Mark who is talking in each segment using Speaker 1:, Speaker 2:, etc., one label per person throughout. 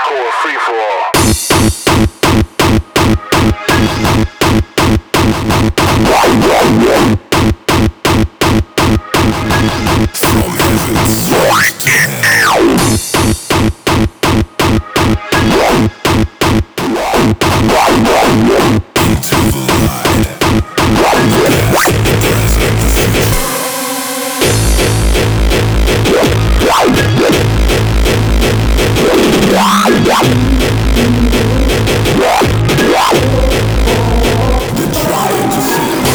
Speaker 1: hardcore free for all.
Speaker 2: From heaven's straight to hell. Into the light. Past, the present, the future. The giant ascends.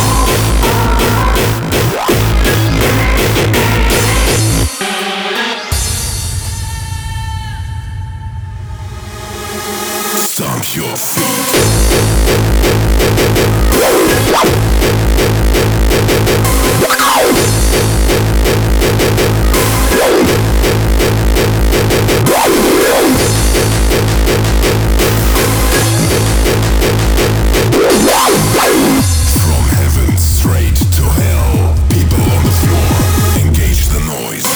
Speaker 2: Stomp your feet. From heaven straight to hell. People on the floor, engage the noise.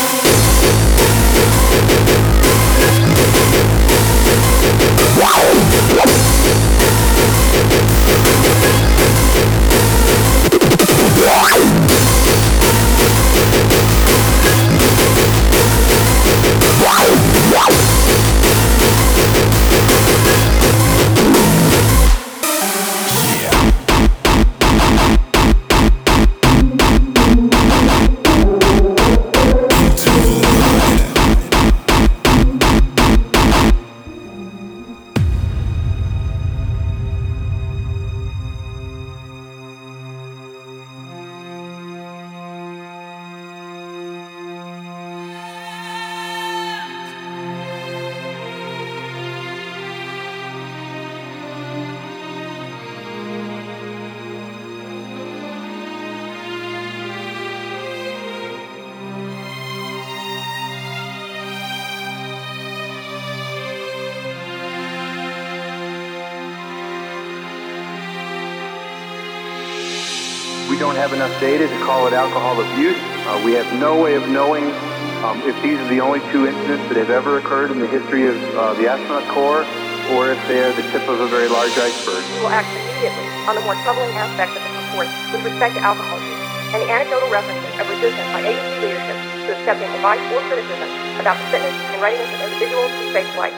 Speaker 3: We don't have enough data to call it alcohol abuse. We have no way of knowing if these are the only two incidents that have ever occurred in the history of the astronaut corps, or if they are the tip of a very large iceberg.
Speaker 4: We will act immediately on the more troubling aspects of this report with respect to alcohol use and the anecdotal references of resistance by agency leadership to accepting advice or criticism about the fitness and readiness of individuals for space flight.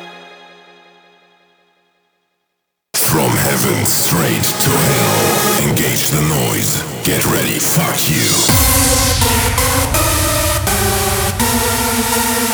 Speaker 2: From heaven straight to hell. Engage the noise. Get ready. Fuck you.